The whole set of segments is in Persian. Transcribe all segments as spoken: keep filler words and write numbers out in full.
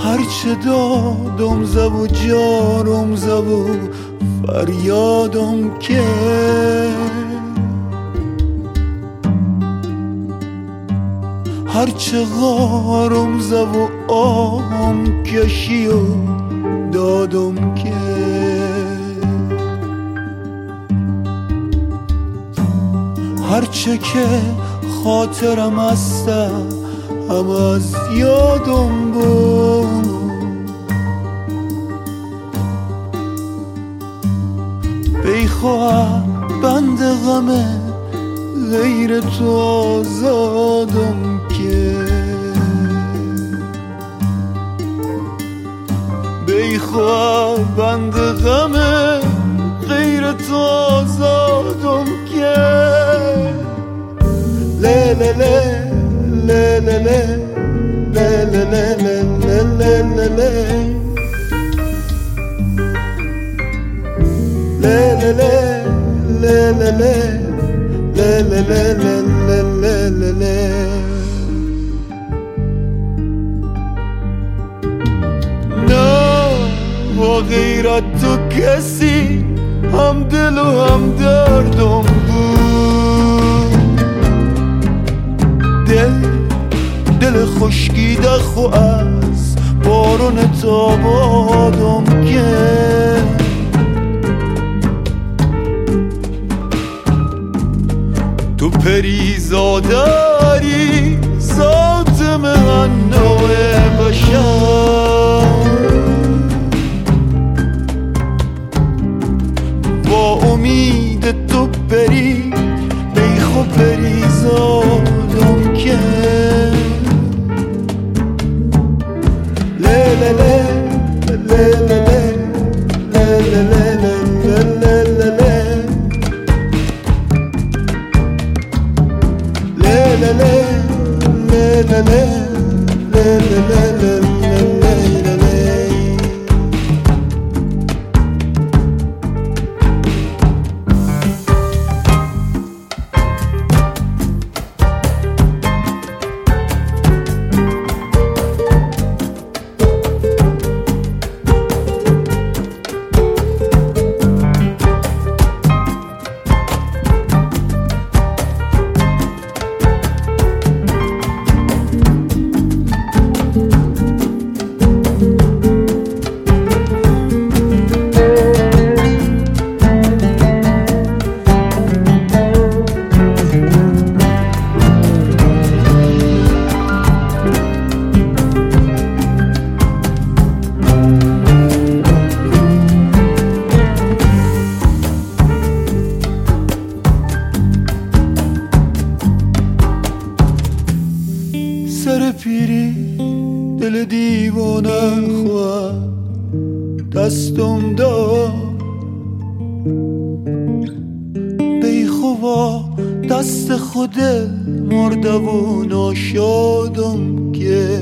هرچه دادم زو و جارم زو و فریادم که هرچه غارم زو و آهم کشی و دادم که هرچه که خاطرم هسته هم از یادم بود بیخواه بند غمه غیر تو آزادم که بیخواه بند غمه غیر تو آزادم که له له له له له له له له له له له La la la la la la la la la la la la la نه و غیر از تو کسی هم دل و هم دردم بود دل دل خشکیده خو از بارون تابادم که تو پریزاداری ذات من نوع بشر با امید تو بری بیخو پریزادم که له له له له له له له له له له La la la la la la la la la la la سر پیری دل دیوانه خواه دستم داد بیخوا دست خود مرده و ناشادم که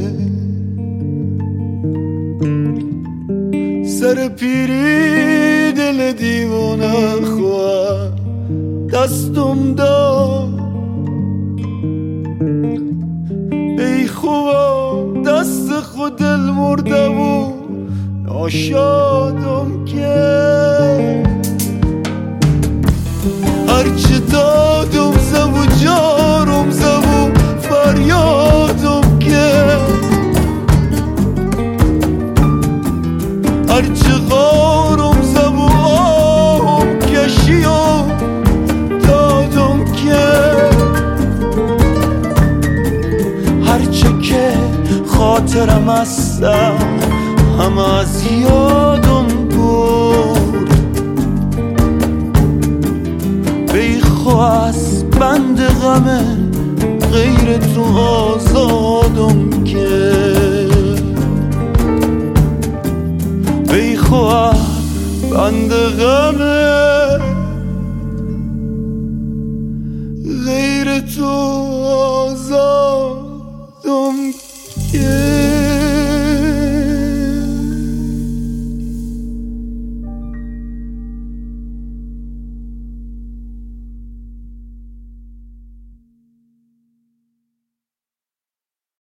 سر پیری دل دیوانه خواه دستم داد ای خواه دست خود دل مرده و ناشادم که هرچه دادم زو و جارم زو و فریادم که هرچه غارم زو و آهم کشی و دادم که هرچه که خاطرم هسته هم از یادم بود بیخواه از بند غمه غیر تو آزادم که بیخواه بند غمه